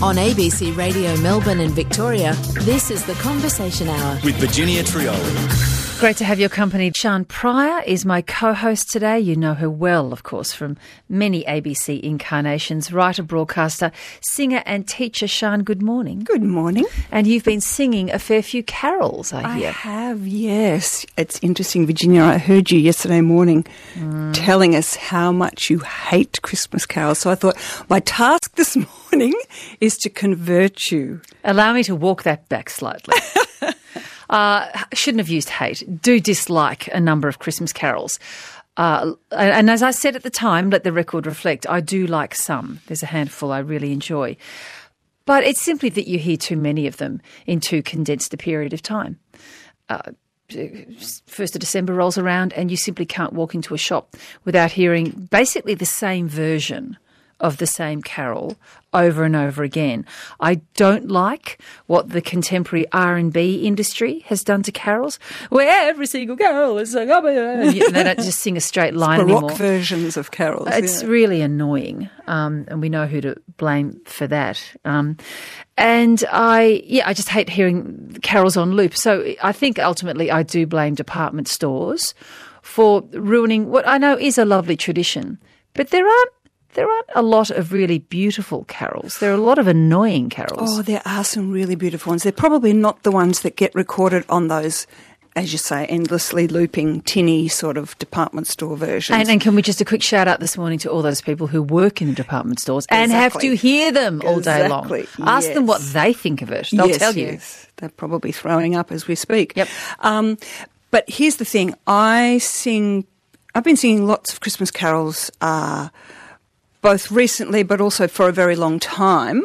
On ABC Radio Melbourne and Victoria, this is The Conversation Hour with Virginia Trioli. Great to have your company. Sian Pryor is my co-host today. You know her well, of course, from many ABC incarnations. Writer, broadcaster, singer and teacher. Sian, good morning. Good morning. And you've been singing a fair few carols, I hear. I have, yes. It's interesting, Virginia. I heard you yesterday morning telling us how much you hate Christmas carols. So I thought my task this morning is to convert you. Allow me to walk that back slightly. Shouldn't have used hate. Do dislike a number of Christmas carols. And as I said at the time, let the record reflect, I do like some. There's a handful I really enjoy. But it's simply that you hear too many of them in too condensed a period of time. 1st of December rolls around and you simply can't walk into a shop without hearing basically the same version of the same carol over and over again. I don't like what the contemporary R&B industry has done to carols, where every single carol is like, they don't just sing a straight line Baroque anymore. Versions of carols. It's really annoying, and we know who to blame for that. And I just hate hearing carols on loop. So I think ultimately I do blame department stores for ruining what I know is a lovely tradition. But there aren't a lot of really beautiful carols. There are a lot of annoying carols. Oh, there are some really beautiful ones. They're probably not the ones that get recorded on those, as you say, endlessly looping, tinny sort of department store versions. And can we just a quick shout out this morning to all those people who work in department stores and have to hear them all day long. Ask them what they think of it. They'll tell you. Yes. They're probably throwing up as we speak. Yep. But here's the thing. I've been singing lots of Christmas carols, both recently but also for a very long time,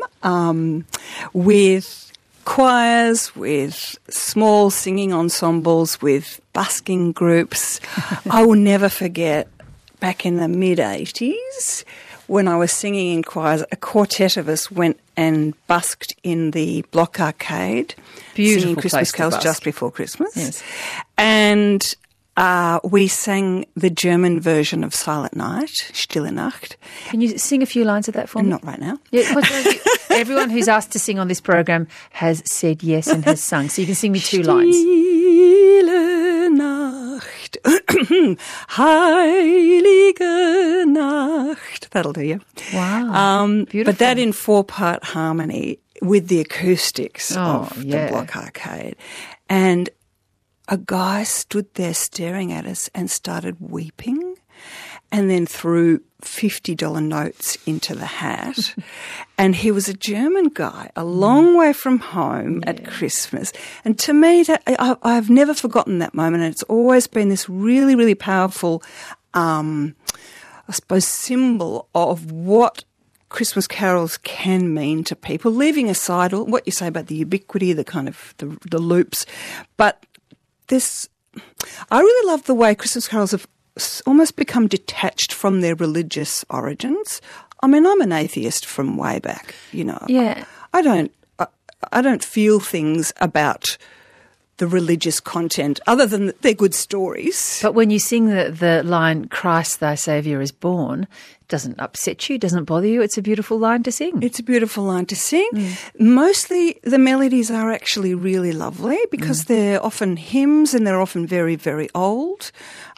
with choirs, with small singing ensembles, with busking groups. I will never forget back in the mid-'80s when I was singing in choirs, a quartet of us went and busked in the Block Arcade, beautiful singing Christmas carols busk just before Christmas. Yes. And we sang the German version of Silent Night, Stille Nacht. Can you sing a few lines of that for me? Not right now. Yeah, everyone who's asked to sing on this program has said yes and has sung. So you can sing me 2 lines. Stille Nacht, Heilige Nacht. That'll do you. Wow, beautiful. But that in 4-part harmony with the acoustics of the Block Arcade. And a guy stood there staring at us and started weeping and then threw $50 notes into the hat. And he was a German guy, a long way from home at Christmas. And to me, I've never forgotten that moment. And it's always been this really, really powerful, I suppose, symbol of what Christmas carols can mean to people, leaving aside what you say about the ubiquity, the kind of the loops. But I really love the way Christmas carols have almost become detached from their religious origins. I mean, I'm an atheist from way back, you know. Yeah. I don't feel things about the religious content other than they're good stories. But when you sing the line, Christ thy Saviour is born, it doesn't upset you, doesn't bother you. It's a beautiful line to sing. It's a beautiful line to sing. Mostly the melodies are actually really lovely because they're often hymns and they're often very, very old.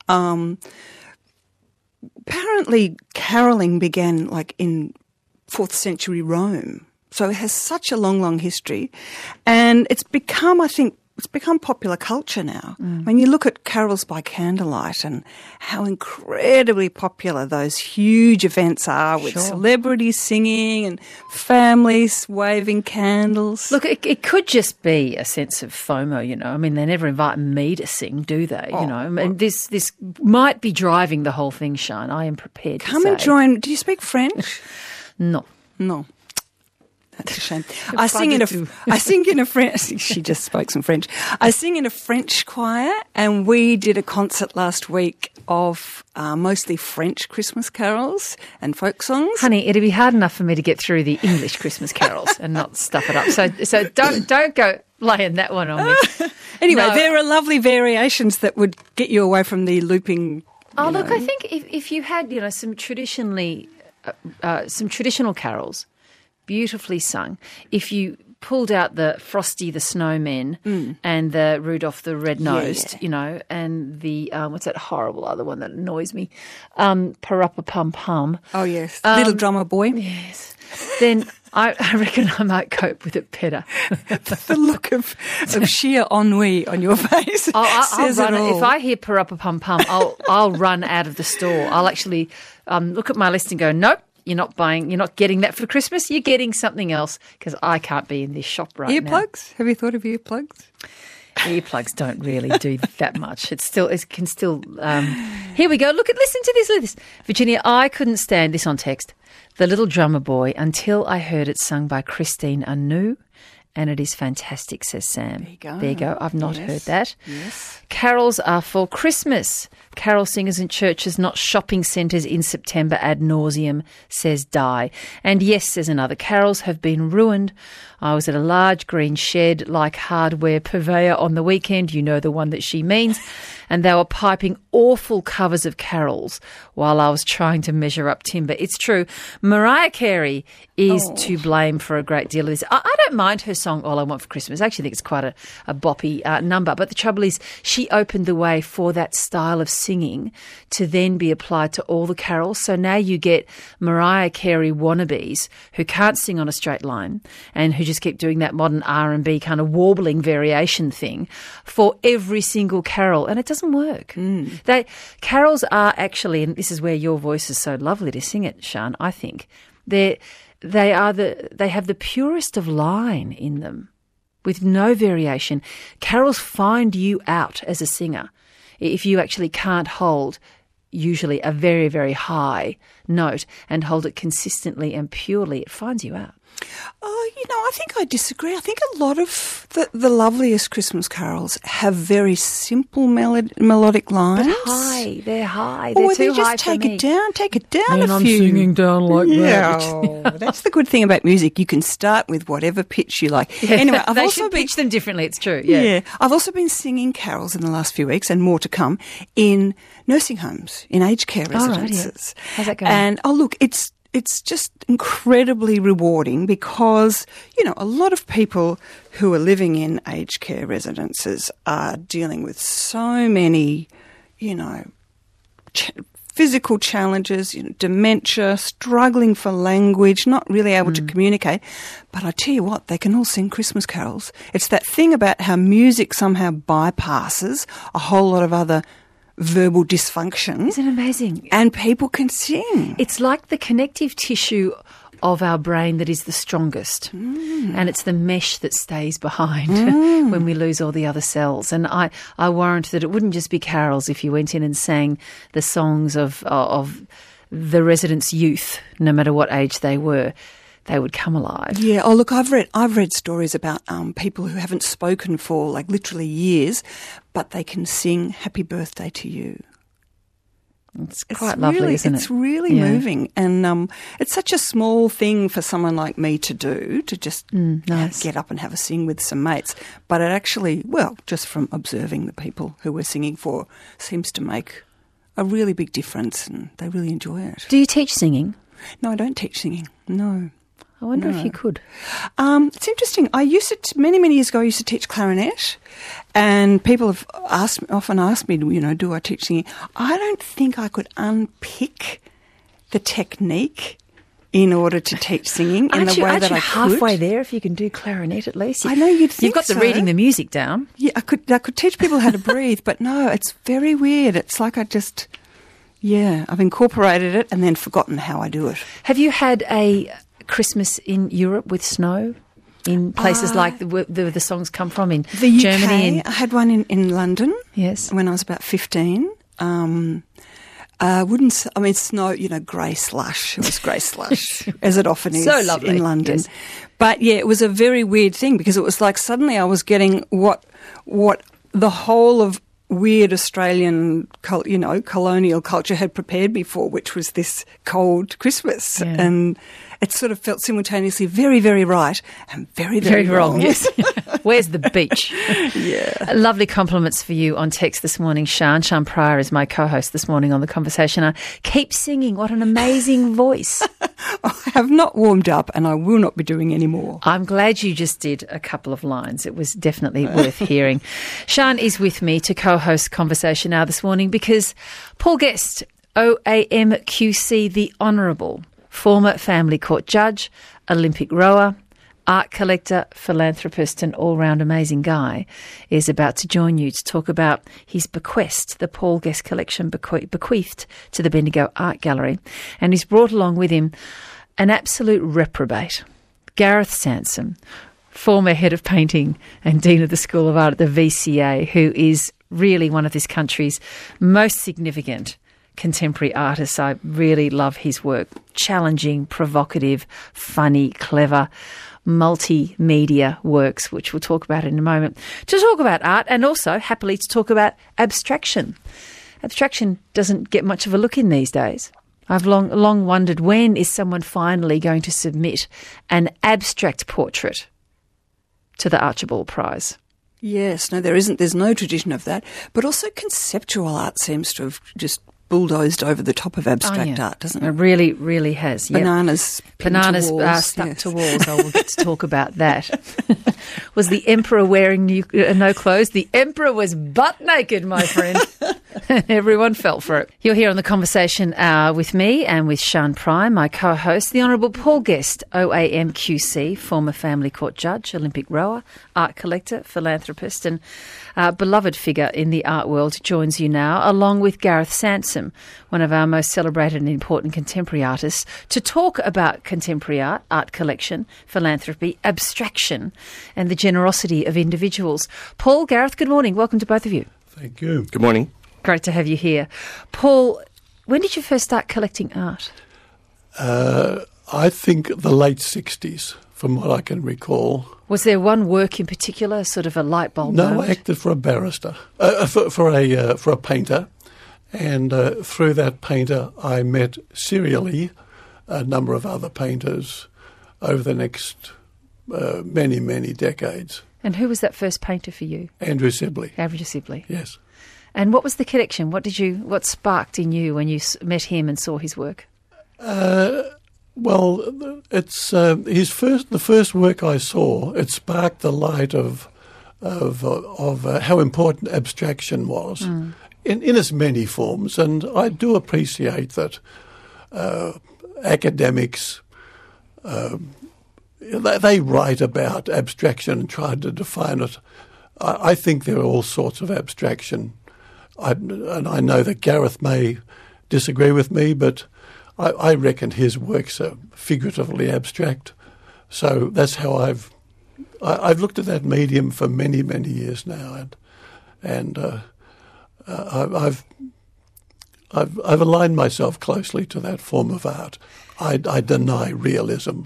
Apparently caroling began like in 4th century Rome. So it has such a long, long history. And it's become, I think, popular culture now. When you look at carols by candlelight and how incredibly popular those huge events are with celebrities singing and families waving candles. Look, it could just be a sense of FOMO, you know. I mean, they never invite me to sing, do they? You know, and this might be driving the whole thing, Sian. I am prepared to say. Come and join. Do you speak French? No. That's a shame. I sing in a French. She just spoke some French. I sing in a French choir, and we did a concert last week of mostly French Christmas carols and folk songs. Honey, it'd be hard enough for me to get through the English Christmas carols and not stuff it up. So don't go laying that one on me. Anyway, there are lovely variations that would get you away from the looping. Look, I think if you had some traditional carols, beautifully sung. If you pulled out the Frosty the Snowman and the Rudolph the Red-Nosed, you know, and the, what's that horrible other one that annoys me? Parappa-Pum-Pum. Oh, yes. Little Drummer Boy. Yes. Then I reckon I might cope with it better. The look of sheer ennui on your face I'll says run it all. If I hear Parappa-Pum-Pum, I'll run out of the store. I'll actually look at my list and go, nope. You're not getting that for Christmas. You're getting something else because I can't be in this shop right now. Earplugs? Have you thought of earplugs? Earplugs don't really do that much. It can still. Here we go. Listen to this. Virginia, I couldn't stand this on text. The Little Drummer Boy until I heard it sung by Christine Anu. And it is fantastic, says Sam. There you go. I've not heard that. Yes. Carols are for Christmas. Carol singers in churches, not shopping centres in September ad nauseum, says Di. And yes, says another, carols have been ruined. I was at a large green shed-like hardware purveyor on the weekend, you know the one that she means, and they were piping awful covers of carols while I was trying to measure up timber. It's true. Mariah Carey is to blame for a great deal of this. I don't mind her song, All I Want for Christmas. I actually think it's quite a boppy number. But the trouble is she opened the way for that style of singing to then be applied to all the carols. So now you get Mariah Carey wannabes who can't sing on a straight line and who just keep doing that modern R&B kind of warbling variation thing for every single carol. And it doesn't work. Carols are actually, and this is where your voice is so lovely to sing it, Sian, I think, they have the purest of line in them with no variation. Carols find you out as a singer if you actually can't hold usually a very, very high note and hold it consistently and purely. It finds you out. Oh, I think I disagree. I think a lot of the loveliest Christmas carols have very simple melodic lines. But high. They're high. Or They're too high just for me. take it down and a I'm few. singing down like that. That's the good thing about music. You can start with whatever pitch you like. Anyway, I've they also should been pitch them differently. It's true. Yeah. I've also been singing carols in the last few weeks, and more to come, in nursing homes, in aged care residences. Right, yeah. How's that going? And look, it's just incredibly rewarding because, a lot of people who are living in aged care residences are dealing with so many, physical challenges, dementia, struggling for language, not really able to communicate. But I tell you what, they can all sing Christmas carols. It's that thing about how music somehow bypasses a whole lot of other verbal dysfunction. Isn't it amazing? And people can sing. It's like the connective tissue of our brain that is the strongest. And it's the mesh that stays behind when we lose all the other cells. And I warrant that it wouldn't just be carols if you went in and sang the songs of the residents' youth, no matter what age they were. They would come alive. Yeah. Oh, look, I've read stories about people who haven't spoken for like literally years, but they can sing "Happy Birthday to You." It's quite lovely, isn't it? It's really moving, and it's such a small thing for someone like me to do, to just get up and have a sing with some mates. But it actually, just from observing the people who we're singing for, seems to make a really big difference, and they really enjoy it. Do you teach singing? No, I don't teach singing. No. I wonder if you could. It's interesting. I used to, many years ago, I used to teach clarinet, and people have often asked me, do I teach singing? I don't think I could unpick the technique in order to teach singing in the way that I could. Halfway there if you can do clarinet at least. I know you'd think you've got the reading the music down. Yeah, I could teach people how to breathe, but no, it's very weird. It's like I've incorporated it and then forgotten how I do it. Have you had a Christmas in Europe with snow in places like the songs come from in the UK, Germany? I had one in London. Yes, when I was about 15. Snow, grey slush. It was grey slush, as it often is so lovely. In London. Yes. But yeah, it was a very weird thing because it was like suddenly I was getting what the whole of weird Australian, colonial culture had prepared me for, which was this cold Christmas. Yeah. And it sort of felt simultaneously very, very right and very, very, wrong. Yes. Where's the beach? Yeah. Lovely compliments for you on text this morning, Sian. Sian Pryor is my co-host this morning on The Conversation. Keep singing. What an amazing voice. I have not warmed up and I will not be doing any more. I'm glad you just did a couple of lines. It was definitely worth hearing. Sian is with me to co-host Conversation Hour this morning because Paul Guest, OAMQC, the Honourable, former family court judge, Olympic rower, art collector, philanthropist and all-round amazing guy, is about to join you to talk about his bequest, the Paul Guest collection bequeathed to the Bendigo Art Gallery. And he's brought along with him an absolute reprobate, Gareth Sansom, former head of painting and dean of the School of Art at the VCA, who is really one of this country's most significant contemporary artists. I really love his work. Challenging, provocative, funny, clever, multimedia works, which we'll talk about in a moment, to talk about art and also, happily, to talk about abstraction. Abstraction doesn't get much of a look in these days. I've long wondered, when is someone finally going to submit an abstract portrait to the Archibald Prize? Yes, no, there isn't. There's no tradition of that. But also conceptual art seems to have just bulldozed over the top of abstract art, doesn't it? It really, really has. Bananas to walls, stuck to walls. I will get to talk about that. Was the emperor wearing no clothes? The emperor was butt naked, my friend. Everyone fell for it. You're here on the Conversation Hour with me and with Sian Prime, my co-host, the Honourable Paul Guest, OAMQC, former family court judge, Olympic rower, art collector, philanthropist and beloved figure in the art world, joins you now, along with Gareth Sansom, one of our most celebrated and important contemporary artists, to talk about contemporary art, art collection, philanthropy, abstraction and the generosity of individuals. Paul, Gareth, good morning. Welcome to both of you. Thank you. Good morning. Great to have you here. Paul, when did you first start collecting art? I think the late 60s, from what I can recall. Was there one work in particular, sort of a light bulb moment? No, I acted for a barrister, for a painter, and through that painter I met serially a number of other painters over the next many, many decades. And who was that first painter for you? Andrew Sibley. Andrew Sibley. Yes. And what was the connection? What sparked in you when you met him and saw his work? Well, it's the first work I saw. It sparked the light of how important abstraction was in its many forms, and I do appreciate that academics they write about abstraction and try to define it. I think there are all sorts of abstraction, and I know that Gareth may disagree with me, but I reckon his works are figuratively abstract. So that's how I've looked at that medium for many, many years now, and I've aligned myself closely to that form of art. I deny realism.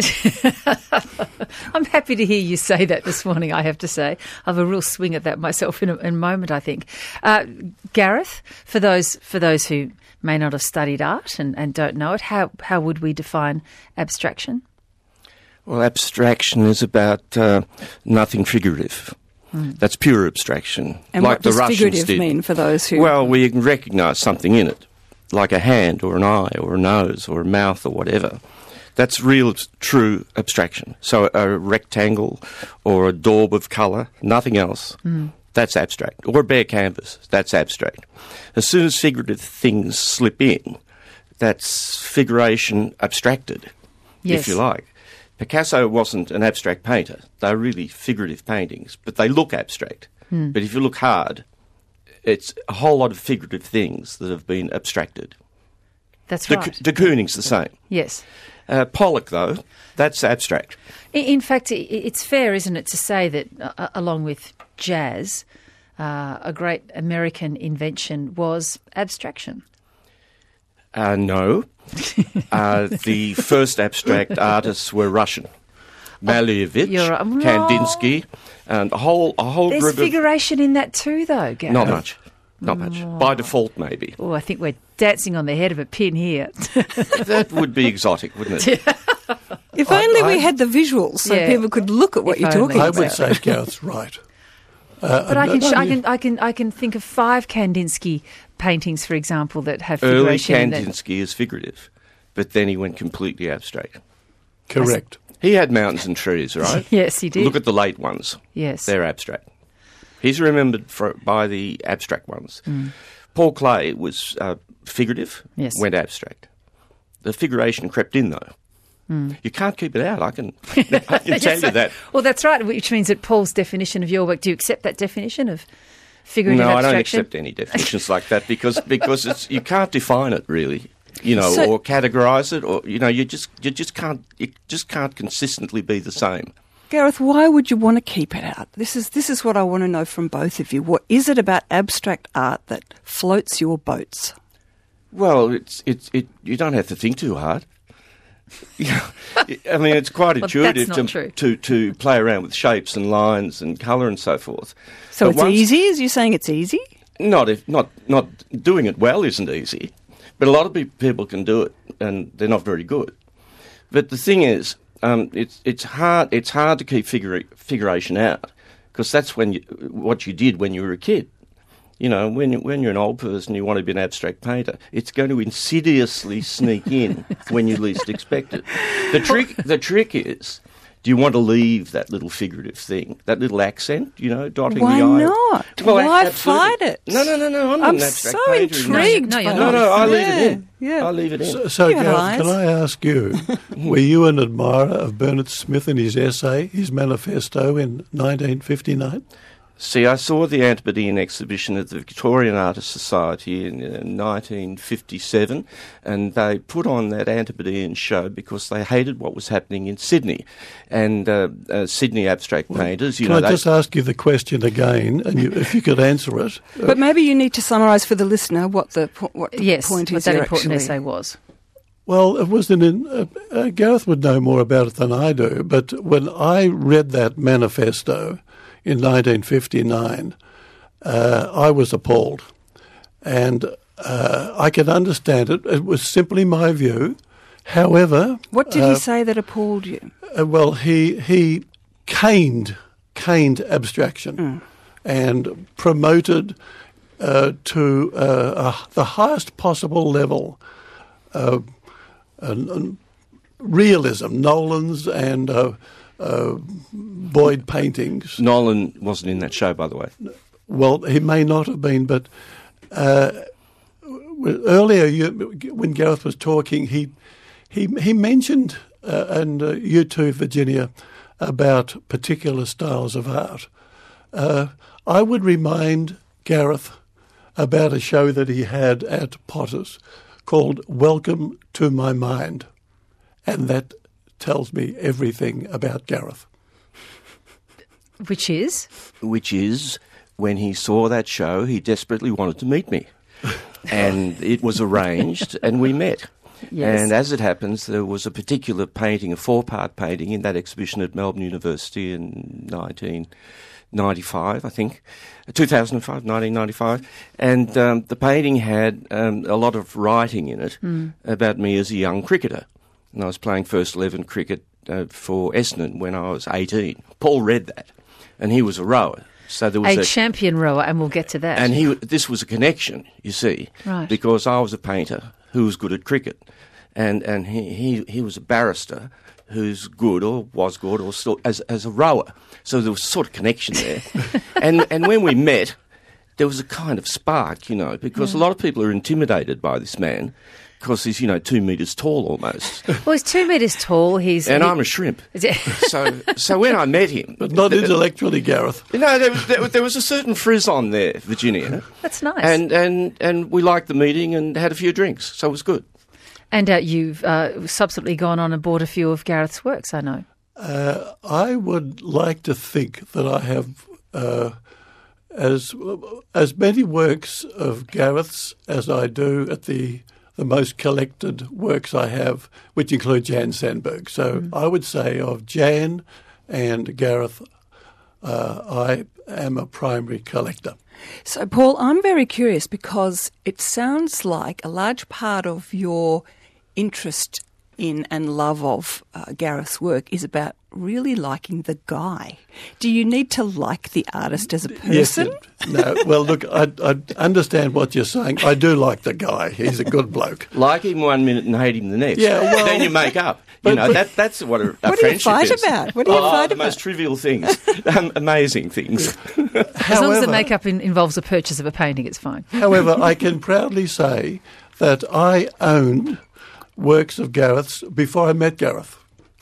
I'm happy to hear you say that this morning, I have to say. I have a real swing at that myself in a moment, I think. Gareth, for those who may not have studied art and don't know it, how would we define abstraction? Well, abstraction is about nothing figurative. That's pure abstraction. And like what does the Russians figurative did. mean for those who... Well, we can recognise something in it, like a hand or an eye or a nose or a mouth or whatever. That's real, true abstraction. So a rectangle or a daub of colour, nothing else. That's abstract. Or a bare canvas, that's abstract. As soon as figurative things slip in, that's figuration abstracted, if you like. Picasso wasn't an abstract painter. They're really figurative paintings, but they look abstract. But if you look hard, it's a whole lot of figurative things that have been abstracted. That's right. De Kooning's the same. Yes. Pollock, though, that's abstract. In fact, it's fair, isn't it, to say that along with jazz, a great American invention was abstraction? No. The first abstract artists were Russian. Malevich, Kandinsky, and a whole There's group figuration in that too, though, Gareth. Not much. Not much. By default, maybe. Oh, I think we're dancing on the head of a pin here. That would be exotic, wouldn't it? If only we had the visuals so people could look at what you're talking I about. would say Gareth's right. But I can think of 5 Kandinsky paintings, for example, that have figuration. Early in them. Kandinsky is figurative. but then he went completely abstract. Correct. He had mountains and trees, right? Yes, he did. Look at the late ones. Yes. They're abstract. He's remembered by the abstract ones. Paul Klee was figurative, Yes. went abstract. The figuration crept in, though. You can't keep it out, I can tell you that. Well, that's right, which means that Paul's definition of your work, do you accept that definition of figurative No, abstraction? I don't accept any definitions like that because you can't define it really, or categorise it, or you just can't consistently be the same. Gareth, why would you want to keep it out? This is what I want to know from both of you. What is it about abstract art that floats your boats? Well, you don't have to think too hard. I mean, it's quite intuitive to play around with shapes and lines and colour and so forth. So it's easy? Is you saying it's easy? Not doing it well isn't easy, but a lot of people can do it, and they're not very good. But the thing is, it's hard to keep figuration out because that's what you did when you were a kid. When you're an old person, you want to be an abstract painter. It's going to insidiously sneak in when you least expect it. The trick is, do you want to leave that little figurative thing, that little accent, dotting Why the I? not? Well, why absolutely. fight it? No. I'm an abstract so painter. intrigued. No, you're No, not. I leave it in. Yeah. I leave it in. So You have Gareth, eyes. can I ask you, were you an admirer of Bernard Smith and his essay, his manifesto in 1959? See, I saw the Antipodean exhibition at the Victorian Artists Society in 1957, and they put on that Antipodean show because they hated what was happening in Sydney. And Sydney abstract painters, Can I just ask you the question again, and if you could answer it? But maybe you need to summarise for the listener what the point is. What that here, important actually. essay was. Well, it was Gareth would know more about it than I do, but when I read that manifesto in 1959, I was appalled. And I can understand it. It was simply my view. However... What did he say that appalled you? Well, he caned abstraction and promoted to the highest possible level realism, Nolan's and Boyd paintings. Nolan wasn't in that show, by the way. Well, he may not have been, but earlier when Gareth was talking, he mentioned, and you too, Virginia, about particular styles of art. I would remind Gareth about a show that he had at Potter's called Welcome to My Mind, and that tells me everything about Gareth. Which is? Which is, when he saw that show, he desperately wanted to meet me. And it was arranged, and we met. Yes. And as it happens, there was a particular painting, a 4-part painting, in that exhibition at Melbourne University in 1995, I think. 1995. And the painting had a lot of writing in it about me as a young cricketer. And I was playing first 11 cricket for Essendon when I was 18. Paul read that, and he was a rower. So there was a champion rower, and we'll get to that. And this was a connection, you see, right. Because I was a painter who was good at cricket, and he was a barrister who's good or was good or still as a rower. So there was a sort of connection there. and when we met, there was a kind of spark, because a lot of people are intimidated by this man. Because he's, 2 metres tall almost. Well, he's 2 metres tall. I'm a shrimp. So when I met him... But not intellectually, Gareth. There was a certain frisson there, Virginia. That's nice. And we liked the meeting and had a few drinks, so it was good. And you've subsequently gone on and bought a few of Gareth's works, I know. I would like to think that I have as many works of Gareth's as I do at the most collected works I have, which include Jan Sandberg. So I would say of Jan and Gareth, I am a primary collector. So, Paul, I'm very curious because it sounds like a large part of your interest in and love of Gareth's work is about really liking the guy. Do you need to like the artist as a person? Yes, no. Well, look, I understand what you're saying. I do like the guy. He's a good bloke. Like him one minute and hate him the next. Yeah, well, then you make up. That's what a what friendship is. What do you fight about? What do you fight the about? most trivial things. Amazing things. As long as the makeup involves the purchase of a painting, it's fine. However, I can proudly say that I owned works of Gareth's before I met Gareth.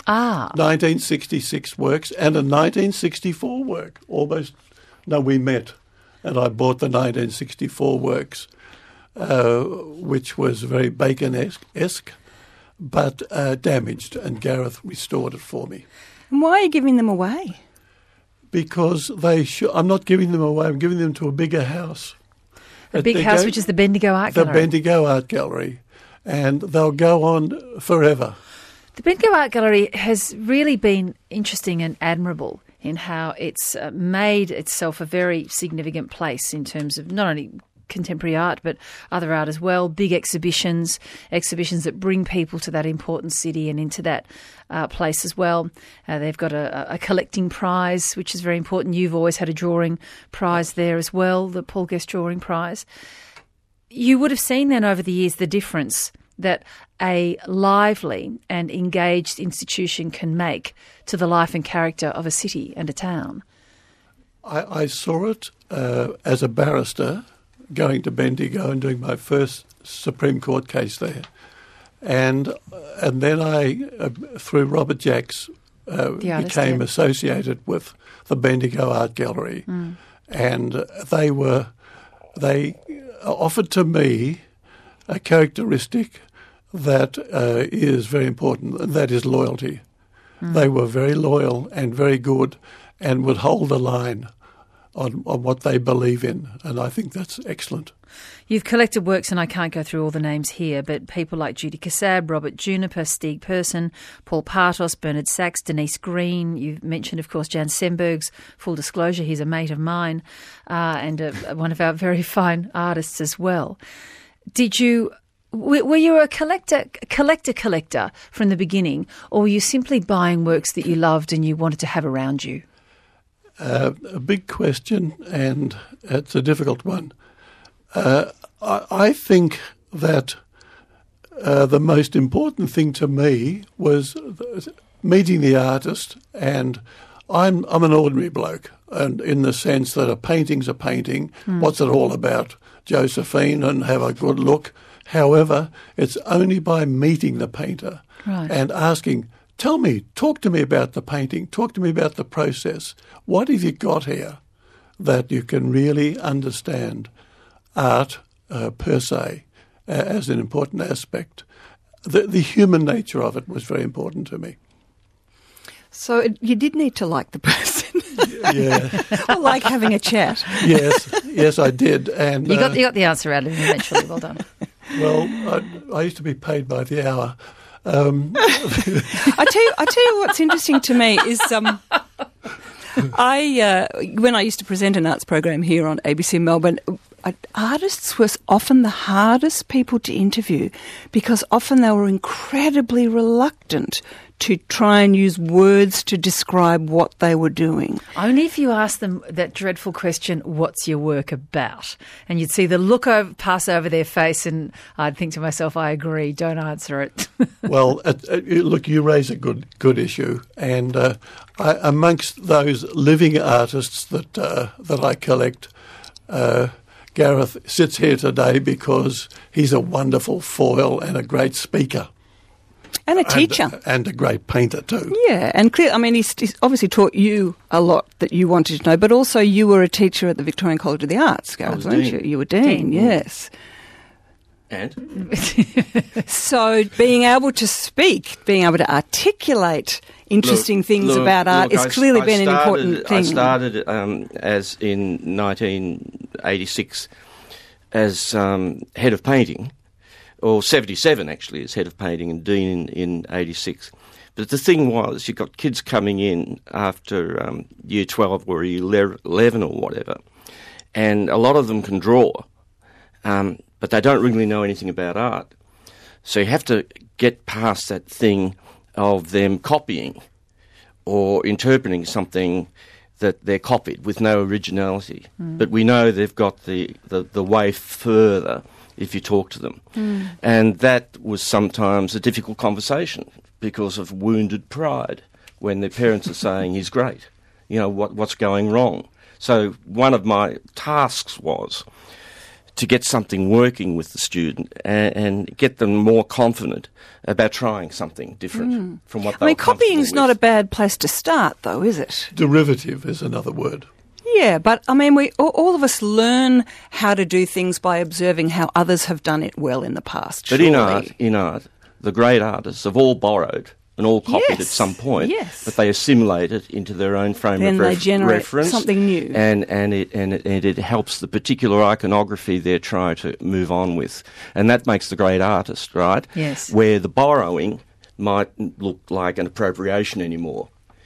1966 works and a 1964 work. We met, and I bought the 1964 works, which was very Bacon-esque, but damaged, and Gareth restored it for me. And why are you giving them away? Because I'm not giving them away, I'm giving them to a bigger house. A big house, which is the Bendigo Art Gallery. The Bendigo Art Gallery. And they'll go on forever. The Bendigo Art Gallery has really been interesting and admirable in how it's made itself a very significant place in terms of not only contemporary art but other art as well, big exhibitions that bring people to that important city and into that place as well. They've got a collecting prize, which is very important. You've always had a drawing prize there as well, the Paul Guest Drawing Prize. You would have seen then over the years the difference that a lively and engaged institution can make to the life and character of a city and a town. I saw it as a barrister going to Bendigo and doing my first Supreme Court case there. And then I, through Robert Jacks, became associated with the Bendigo Art Gallery. Mm. And they offered to me a characteristic that is very important, and that is loyalty. Mm. They were very loyal and very good and would hold the line on what they believe in, and I think that's excellent. You've collected works, and I can't go through all the names here, but people like Judy Cassab, Robert Juniper, Stieg Persson, Paul Partos, Bernard Sachs, Denise Green. You've mentioned, of course, Jan Sembergs. Full disclosure, he's a mate of mine and one of our very fine artists as well. Were you a collector from the beginning, or were you simply buying works that you loved and you wanted to have around you? A big question, and it's a difficult one. I think that the most important thing to me was meeting the artist, and I'm an ordinary bloke, and in the sense that a painting's a painting. What's it all about? Josephine, and have a good look. However, it's only by meeting the painter and asking, talk to me about the painting, talk to me about the process. What have you got here that you can really understand art per se as an important aspect? The human nature of it was very important to me. So you did need to like the person. Yeah. Or like having a chat. Yes, I did. And you got the answer out of him eventually. Well done. Well, I used to be paid by the hour. I tell you what's interesting to me is when I used to present an arts program here on ABC Melbourne, artists were often the hardest people to interview because often they were incredibly reluctant to try and use words to describe what they were doing. Only if you ask them that dreadful question, what's your work about? And you'd see the look pass over their face, and I'd think to myself, I agree, don't answer it. Well, look, you raise a good issue. And amongst those living artists that I collect, Gareth sits here today because he's a wonderful foil and a great speaker. And a teacher. And a great painter too. Yeah, and clear. I mean, he's obviously taught you a lot that you wanted to know, but also you were a teacher at the Victorian College of the Arts, Gareth, weren't you? You were dean, yes. And? So being able to speak, being able to articulate interesting things about art has clearly been an important thing. I started as in 1986 as head of painting, or 77 actually as head of painting and dean in 86. But the thing was, you got kids coming in after year 12 or year 11 or whatever, and a lot of them can draw, but they don't really know anything about art. So you have to get past that thing of them copying or interpreting something that they're copied with no originality. But we know they've got the way further if you talk to them. And that was sometimes a difficult conversation because of wounded pride when their parents are saying he's great. You know, what's going wrong? So one of my tasks was to get something working with the student and get them more confident about trying something different from what they were comfortable copying's with. not a bad place to start, though, is it? Derivative is another word. Yeah, but I mean, we all of us learn how to do things by observing how others have done it well in the past. But surely. in art, the great artists have all borrowed and all copied Yes, at some point, yes. but they assimilate it into their own frame Then of they generate reference, something new. and it helps the particular iconography they're trying to move on with, and that makes the great artist, right? Yes. Where the borrowing might look like an appropriation anymore.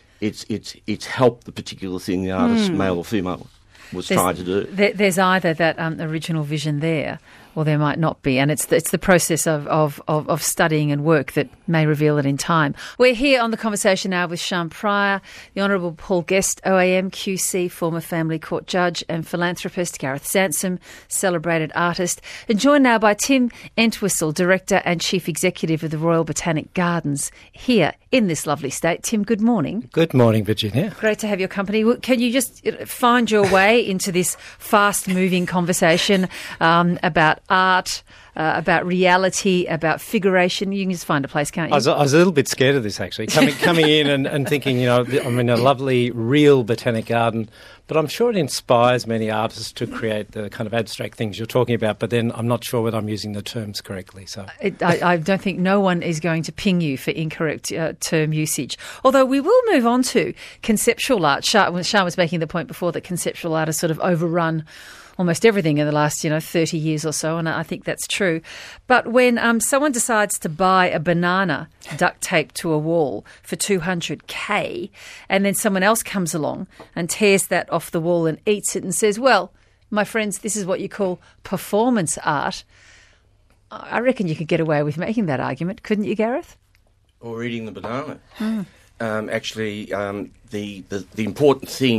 It's helped the particular thing the artist, male or female, was trying to do. There's either that original vision there, or there might not be, and it's the process of studying and work that may reveal it in time. We're here on The Conversation now with Sian Prior, the Honourable Paul Guest, OAM QC, former family court judge, and philanthropist Gareth Sansom, celebrated artist, and joined now by Tim Entwistle, Director and Chief Executive of the Royal Botanic Gardens here in this lovely state. Tim, good morning. Good morning, Virginia. Great to have your company. Can you just find your way into this fast-moving conversation about art, about reality, about figuration? You can just find a place, can't you? I was a little bit scared of this, actually, coming in and thinking, you know, I'm in a lovely, real botanic garden, but I'm sure it inspires many artists to create the kind of abstract things you're talking about, but then I'm not sure whether I'm using the terms correctly. So I don't think no one is going to ping you for incorrect term usage. Although we will move on to conceptual art. Sian was making the point before that conceptual art has sort of overrun almost everything in the last, 30 years or so, and I think that's true. But when someone decides to buy a banana duct taped to a wall for $200K, and then someone else comes along and tears that off the wall and eats it and says, well, my friends, this is what you call performance art, I reckon you could get away with making that argument, couldn't you, Gareth? Or eating the banana. Actually, the important thing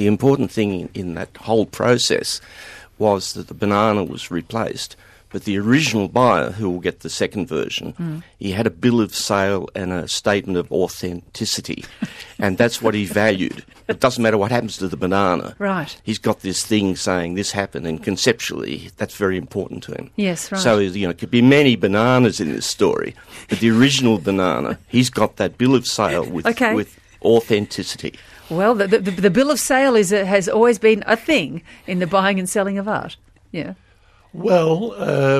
in that whole process was that the banana was replaced, but the original buyer, who will get the second version, he had a bill of sale and a statement of authenticity, and that's what he valued. It doesn't matter what happens to the banana. Right. He's got this thing saying this happened, and conceptually, that's very important to him. Yes, right. So, it could be many bananas in this story, but the original banana, he's got that bill of sale with authenticity. Well, the bill of sale has always been a thing in the buying and selling of art. Yeah. Well,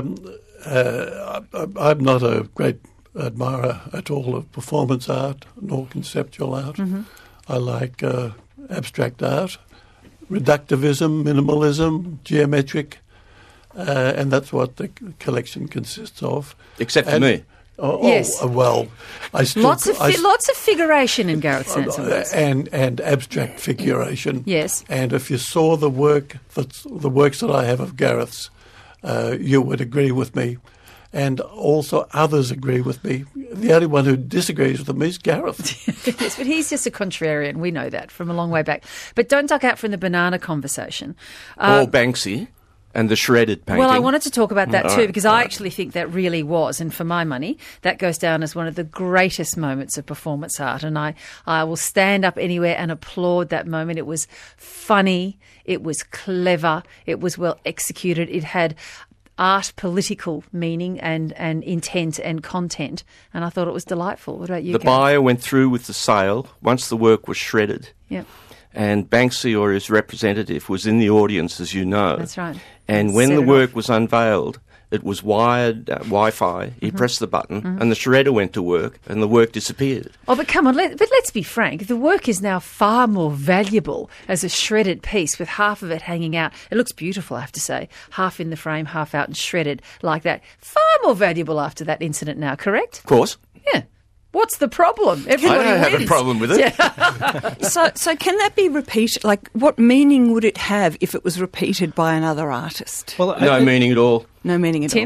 I'm not a great admirer at all of performance art nor conceptual art. I like abstract art, reductivism, minimalism, geometric, and that's what the collection consists of. Except for me. Yes. Well, I still... Lots of figuration in Gareth Sansom. And abstract figuration. Yes. And if you saw the works that I have of Gareth's, you would agree with me, and also others agree with me. The only one who disagrees with me is Gareth. Yes, but he's just a contrarian. We know that from a long way back. But don't duck out from the banana conversation. Or Banksy and the shredded painting. Well, I wanted to talk about that too, because I right. actually think that really was, and for my money, that goes down as one of the greatest moments of performance art. And I will stand up anywhere and applaud that moment. It was funny, it was clever, it was well executed, it had art political meaning and intent and content, and I thought it was delightful. What about you, The Gareth? buyer went through with the sale once the work was shredded. Yep. And Banksy or his representative was in the audience, as you know. That's right. And when the work was unveiled, it was wired, Wi-Fi. He pressed the button, and the shredder went to work, and the work disappeared. Oh, but come on, let's be frank. The work is now far more valuable as a shredded piece with half of it hanging out. It looks beautiful, I have to say. Half in the frame, half out and shredded like that. Far more valuable after that incident now, correct? Of course. Yeah. What's the problem? Everybody I don't have wins. a problem with it. Yeah. So can that be repeated? Like, what meaning would it have if it was repeated by another artist? well, No meaning at all. No meaning at Tim? all.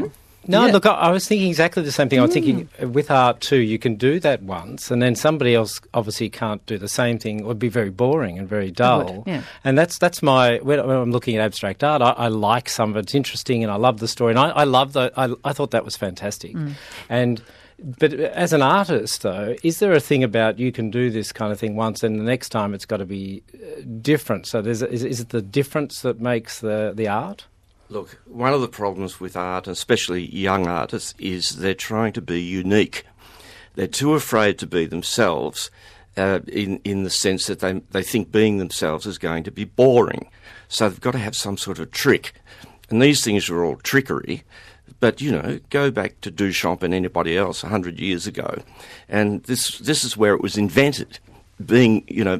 No, Yeah. look, I was thinking exactly the same thing. I was thinking with art too, you can do that once, and then somebody else obviously can't do the same thing. It would be very boring and very dull. yeah. And that's my when I'm looking at abstract art. I like some of it. It's interesting, and I love the story. And I love I thought that was fantastic. But as an artist, though, is there a thing about you can do this kind of thing once, and the next time it's got to be different? So is it the difference that makes the art? Look, one of the problems with art, especially young artists, is they're trying to be unique. They're too afraid to be themselves in the sense that they think being themselves is going to be boring. So they've got to have some sort of trick. And these things are all trickery. But, go back to Duchamp and anybody else 100 years ago. And this is where it was invented, being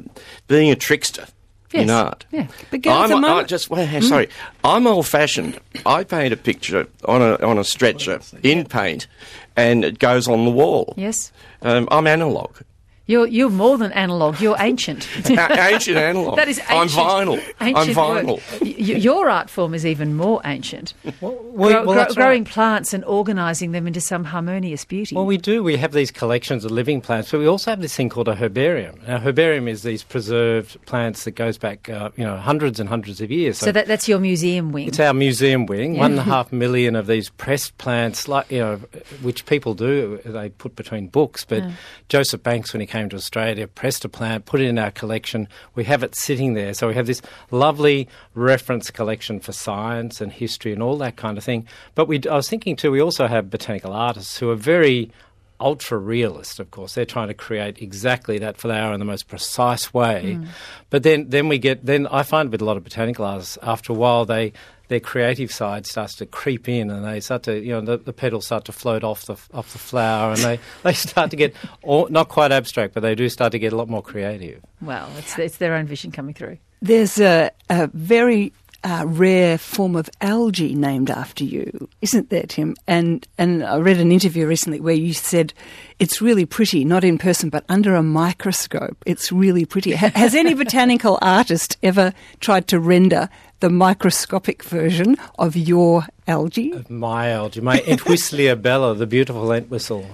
a trickster. Yes. In art. Yeah. But sorry. I'm old-fashioned. I paint a picture on a stretcher in paint, and it goes on the wall. Yes. I'm analogue. You're more than analogue. You're ancient. Ancient analogue. That is ancient. I'm vinyl. Ancient I'm work. vinyl. Your art form is even more ancient. That's growing right. plants and organising them into some harmonious beauty. Well, we do. We have these collections of living plants, but we also have this thing called a herbarium. Now, herbarium is these preserved plants that goes back, hundreds and hundreds of years. So that's your museum wing. It's our museum wing. Yeah. 1.5 million of these pressed plants, which people do. They put between books. But Joseph Banks, when he came to Australia, pressed a plant, put it in our collection. We have it sitting there. So we have this lovely reference collection for science and history and all that kind of thing. But I was thinking too, we also have botanical artists who are very ultra-realist, of course. They're trying to create exactly that flower in the most precise way. But then I find with a lot of botanical artists, after a while, their creative side starts to creep in, and they start to, the petals start to float off the flower, and they start to get not quite abstract, but they do start to get a lot more creative. Well, it's their own vision coming through. There's a very rare form of algae named after you, isn't there, Tim? And I read an interview recently where you said it's really pretty, not in person, but under a microscope. It's really pretty. Has any botanical artist ever tried to render the microscopic version of your algae? Of my algae, my Entwisleia bella, the beautiful Entwistle.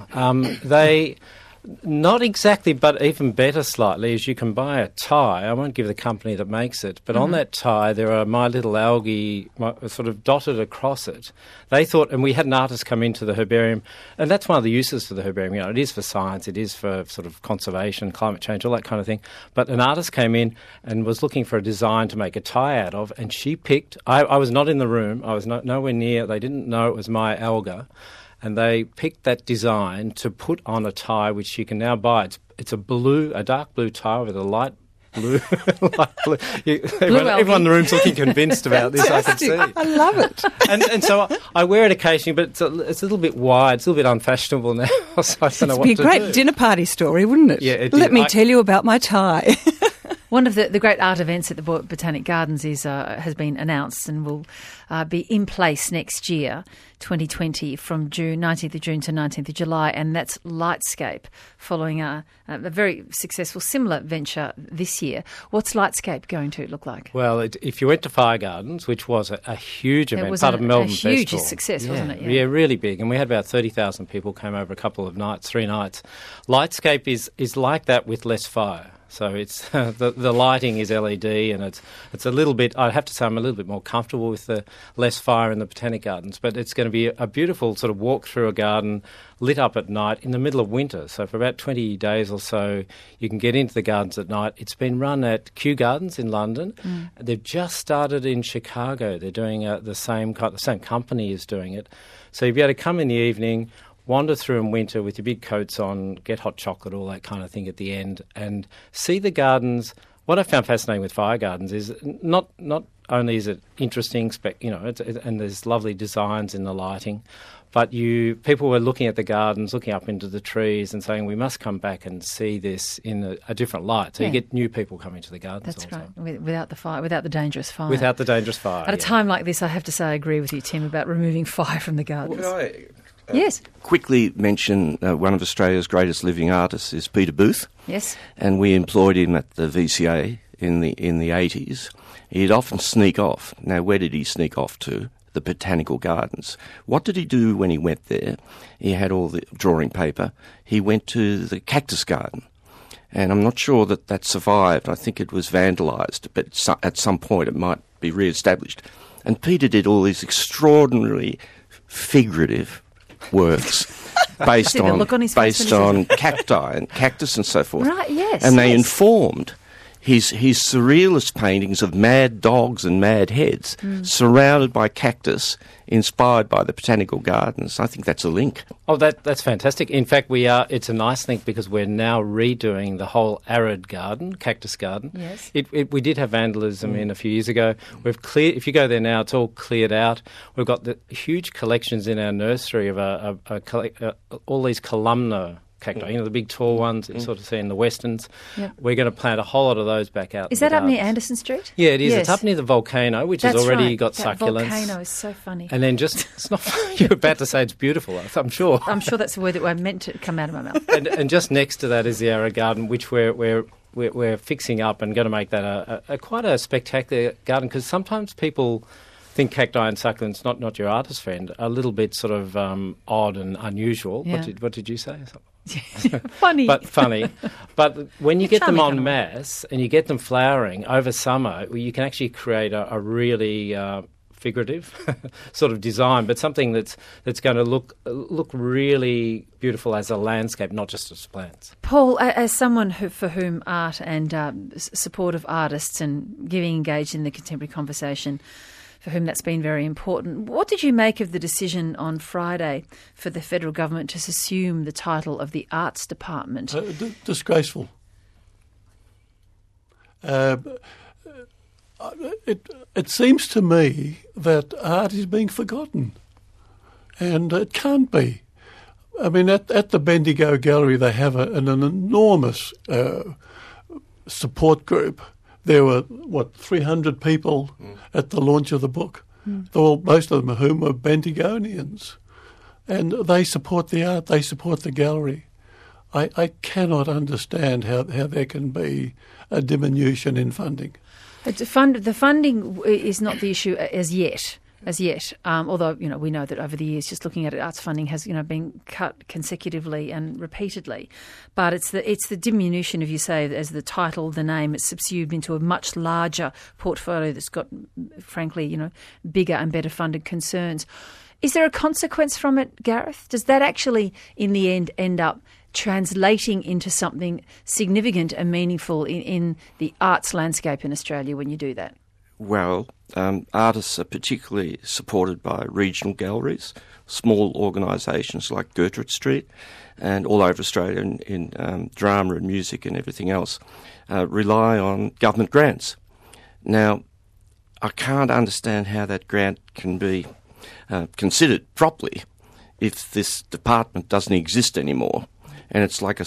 Not exactly, but even better slightly is you can buy a tie. I won't give the company that makes it, but on that tie there are my little algae sort of dotted across it. They thought, and we had an artist come into the herbarium, and that's one of the uses for the herbarium. It is for science, it is for sort of conservation, climate change, all that kind of thing. But an artist came in and was looking for a design to make a tie out of, and she picked, I was not in the room, I was nowhere near, they didn't know it was my alga. And they picked that design to put on a tie, which you can now buy. It's a dark blue tie with a light blue. Everyone in the room's looking convinced about this, I can see. I love it. And so I wear it occasionally, but it's a little bit wide, it's a little bit unfashionable now, so I don't know what to do. It'd be a great dinner party story, wouldn't it? Yeah, it Let did. me tell you about my tie. One of the great art events at the Botanic Gardens has been announced and will be in place next year, 2020, from 19th of June to 19th of July, and that's Lightscape, following a very successful similar venture this year. What's Lightscape going to look like? Well, if you went to Fire Gardens, which was a huge event, It was part of Melbourne a huge Festival. success, wasn't it? Yeah, really big. And we had about 30,000 people came over a couple of nights, 3 nights. Lightscape is like that with less fire. So it's the lighting is LED, and it's a little bit. I'd have to say I'm a little bit more comfortable with the less fire in the Botanic Gardens. But it's going to be a beautiful sort of walk through a garden, lit up at night in the middle of winter. So for about 20 days or so, you can get into the gardens at night. It's been run at Kew Gardens in London. They've just started in Chicago. They're doing the same company is doing it. So you'll be able to come in the evening, wander through in winter with your big coats on, get hot chocolate, all that kind of thing at the end, and see the gardens. What I found fascinating with Fire Gardens is not only is it interesting, and there's lovely designs in the lighting, but people were looking at the gardens, looking up into the trees and saying, we must come back and see this in a different light. So you get new people coming to the gardens That's all the right, time. without the fire, without the dangerous fire. Without the dangerous fire. At a time like this, I have to say I agree with you, Tim, about removing fire from the gardens. Yes. Quickly mention one of Australia's greatest living artists is Peter Booth. Yes. And we employed him at the VCA in the 80s. He'd often sneak off. Now, where did he sneak off to? the Botanical Gardens. What did he do when he went there? He had all the drawing paper. He went to the Cactus Garden. And I'm not sure that survived. I think it was vandalised, but at some point it might be re-established. And Peter did all these extraordinarily figurative works based on cacti and cactus and so forth. Right, yes. And they informed his surrealist paintings of mad dogs and mad heads surrounded by cactus, inspired by the Botanical Gardens. I think that's a link. Oh, that's fantastic. In fact, it's a nice link because we're now redoing the whole arid garden, cactus garden. Yes. We did have vandalism in a few years ago. We've cleared. If you go there now, it's all cleared out. We've got the huge collections in our nursery of all these columnar cacti, the big tall ones that you sort of see in the westerns. Yep. We're going to plant a whole lot of those back out. Is that up near Anderson Street? Yeah, it is. Yes. It's up near the volcano, which has already got that succulents. Volcano is so funny. And then it's not funny. You're about to say it's beautiful, I'm sure. I'm sure that's the word that I meant to come out of my mouth. and just next to that is the arid garden, which we're fixing up and going to make that a quite a spectacular garden, because sometimes people think cacti and succulents, not your artist friend, are a little bit sort of odd and unusual. Yeah. What did you say? Funny. But funny. But when you get them en masse and you get them flowering over summer, you can actually create a really figurative sort of design, but something that's going to look really beautiful as a landscape, not just as plants. Paul, as someone for whom art and support of artists and getting engaged in the contemporary conversation, for whom that's been very important. What did you make of the decision on Friday for the federal government to assume the title of the Arts Department? Disgraceful. It seems to me that art is being forgotten, and it can't be. I mean, at the Bendigo Gallery, they have an enormous support group. There were, 300 people at the launch of the book, most of them whom were Bendigonians. And they support the art, they support the gallery. I cannot understand how there can be a diminution in funding. The funding is not the issue as yet. Although we know that over the years, just looking at it, arts funding has been cut consecutively and repeatedly. But it's the diminution, if you say, as the title, the name, it's subsumed into a much larger portfolio that's got, frankly, bigger and better funded concerns. Is there a consequence from it, Gareth? Does that actually, in the end up translating into something significant and meaningful in the arts landscape in Australia when you do that? Well, artists are particularly supported by regional galleries, small organisations like Gertrude Street, and all over Australia in drama and music and everything else, rely on government grants. Now, I can't understand how that grant can be considered properly if this department doesn't exist anymore, and it's like a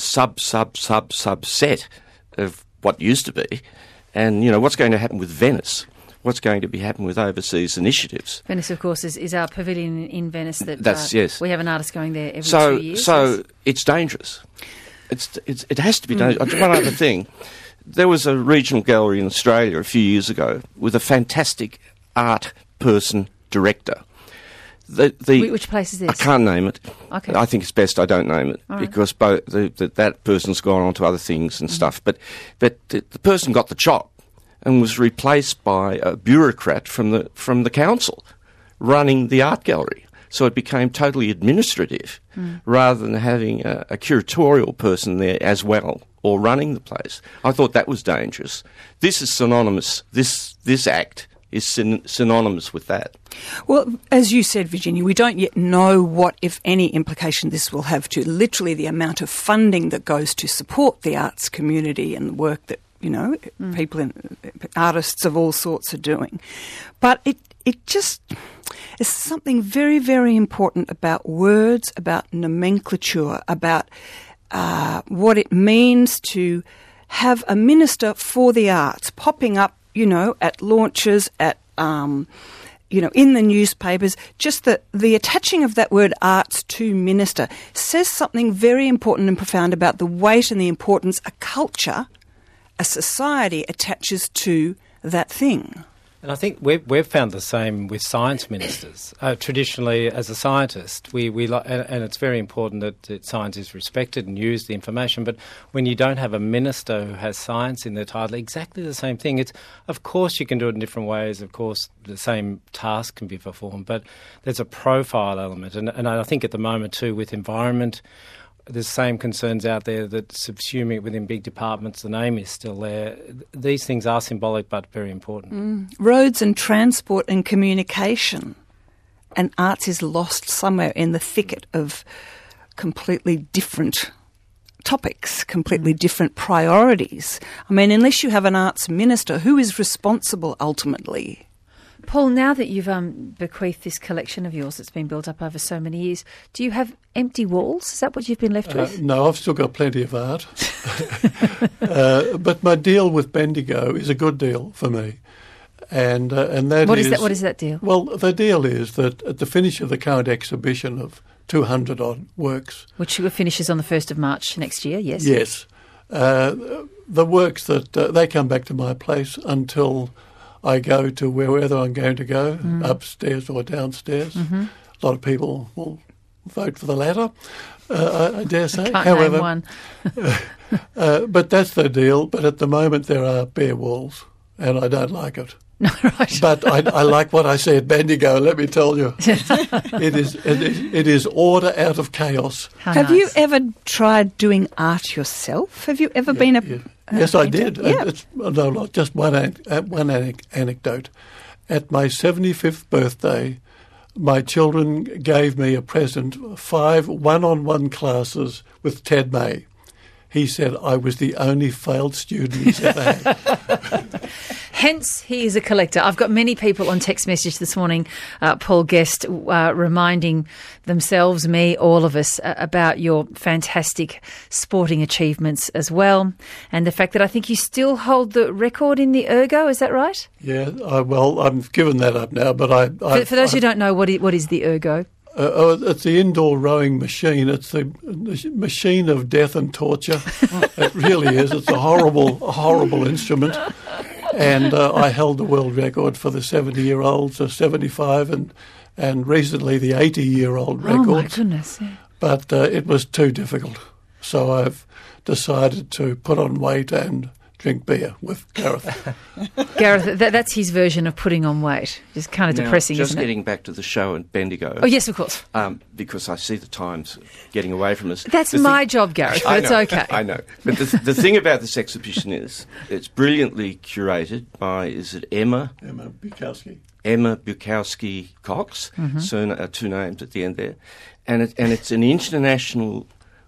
subset of what used to be. And, what's going to happen with Venice? What's going to be happening with overseas initiatives? Venice, of course, is our pavilion in Venice. Yes. We have an artist going there every 2 years. So it's dangerous. It has to be dangerous. One other thing. There was a regional gallery in Australia a few years ago with a fantastic art person director. Which place is this? I can't name it. Okay. I think it's best I don't name it because that person's gone on to other things and stuff. But the person got the job and was replaced by a bureaucrat from the council running the art gallery. So it became totally administrative rather than having a curatorial person there as well or running the place. I thought that was dangerous. This is synonymous. This act is synonymous with that. Well, as you said, Virginia, we don't yet know what, if any, implication this will have to literally the amount of funding that goes to support the arts community and the work that people and artists of all sorts are doing. But it just is something very, very important about words, about nomenclature, about what it means to have a minister for the arts popping up, at launches, at in the newspapers. Just the attaching of that word arts to minister says something very important and profound about the weight and the importance a culture, a society attaches to that thing. And I think we've found the same with science ministers. Traditionally, as a scientist, and it's very important that science is respected and used, the information, but when you don't have a minister who has science in their title, exactly the same thing. It's, of course, you can do it in different ways. Of course, the same task can be performed, but there's a profile element. And I think at the moment, too, with environment, there's the same concerns out there that subsuming it within big departments, the name is still there. These things are symbolic but very important. Roads and transport and communication. And arts is lost somewhere in the thicket of completely different topics, completely different priorities. I mean, unless you have an arts minister, who is responsible ultimately? Paul, now that you've bequeathed this collection of yours that's been built up over so many years, do you have empty walls? Is that what you've been left with? No, I've still got plenty of art. But my deal with Bendigo is a good deal for me. And that What is that deal? Well, the deal is that at the finish of the current exhibition of 200-odd works... Which finishes on the 1st of March next year, yes? Yes. The works that they come back to my place until I go to wherever I'm going to go, upstairs or downstairs. Mm-hmm. A lot of people will vote for the latter, I dare say. Can't However, name one. but that's the deal. But at the moment there are bare walls, and I don't like it. No, right. But I like what I see at Bendigo, let me tell you. It is order out of chaos. Have you ever tried doing art yourself? Have you ever been a Yes, I did. Yeah. Just one anecdote. At my 75th birthday, my children gave me a present, 5 one-on-one classes with Ted May. He said I was the only failed student he's ever had. Hence, he is a collector. I've got many people on text message this morning, Paul Guest, reminding themselves, me, all of us, about your fantastic sporting achievements as well. And the fact that I think you still hold the record in the ergo, is that right? Yeah, well, I've given that up now, but For those who don't know, what is the ergo? It's the indoor rowing machine. It's the machine of death and torture. It really is. It's a horrible instrument. And I held the world record for the 70-year-olds, the 75, and recently the 80-year-old record. Oh, my goodness. Yeah. But it was too difficult. So I've decided to put on weight and drink beer with Gareth. Gareth, that's his version of putting on weight. Just kind of depressing, just isn't it? getting back to the show at Bendigo. Oh, yes, of course. Because I see the times getting away from us. That's my job, Gareth, but it's okay. I know. But the thing about this exhibition is it's brilliantly curated by, is it Emma? Emma Bukowski. Emma Bukowski-Cox, two names at the end there. And it's an internationally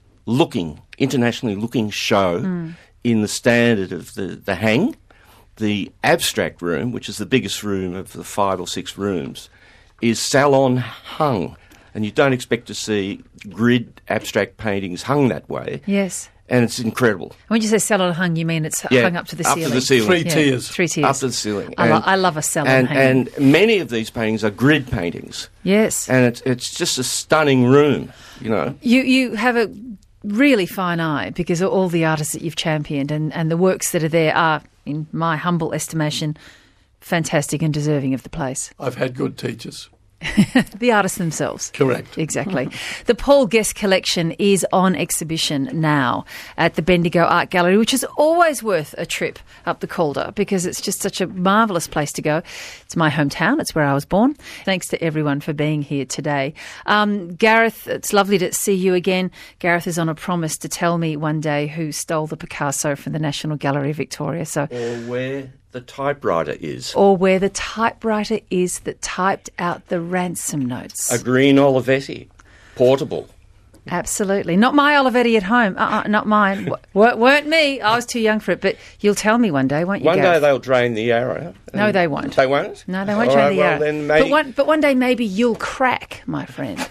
looking show in the standard of the hang. The abstract room, which is the biggest room of the 5 or 6 rooms, is salon hung. And you don't expect to see grid abstract paintings hung that way. Yes. And it's incredible. When you say salon hung, you mean it's hung up to the ceiling? Up to the ceiling. 3 tiers. 3 tiers. Up to the ceiling. I love a salon hang. And many of these paintings are grid paintings. Yes. And it's just a stunning room, you know. You have a really fine eye, because of all the artists that you've championed and the works that are there are, in my humble estimation, fantastic and deserving of the place. I've had good teachers. The artists themselves. Correct. Exactly. The Paul Guest collection is on exhibition now at the Bendigo Art Gallery, which is always worth a trip up the Calder because it's just such a marvellous place to go. It's my hometown. It's where I was born. Thanks to everyone for being here today. Gareth, it's lovely to see you again. Gareth is on a promise to tell me one day who stole the Picasso from the National Gallery of Victoria. So, or where the typewriter is. Or where the typewriter is that typed out the ransom notes. A green Olivetti, portable. Absolutely. Not my Olivetti at home. Not mine. Weren't me. I was too young for it. But you'll tell me one day, won't you, One Gareth? day they'll drain the arrow. No, they won't. They won't? No, they won't drain the arrow. Then maybe... But one day maybe you'll crack, my friend.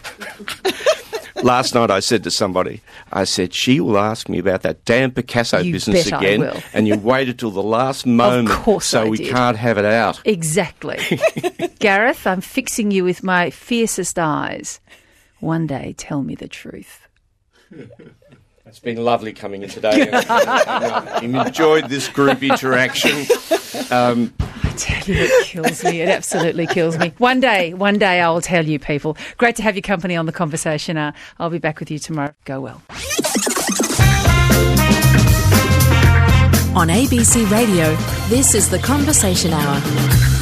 Last night I said to somebody, I said, she will ask me about that damn Picasso business again. I will. And you waited till the last moment so we can't have it out. Exactly. Gareth, I'm fixing you with my fiercest eyes. One day, tell me the truth. It's been lovely coming in today. I've enjoyed this group interaction. tell you, it kills me. It absolutely kills me. One day I will tell you, people. Great to have your company on The Conversation Hour. I'll be back with you tomorrow. Go well. On ABC Radio, this is The Conversation Hour.